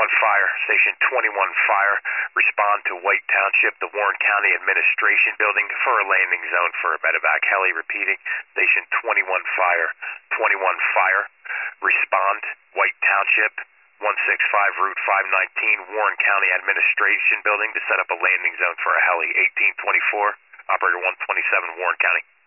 Fire, Station 21 Fire, respond to White Township, the Warren County Administration Building for a landing zone for a medevac heli. Repeating, Station 21 Fire, 21 Fire, respond, White Township, 165 Route 519, Warren County Administration Building to set up a landing zone for a heli. 1824, Operator 127, Warren County.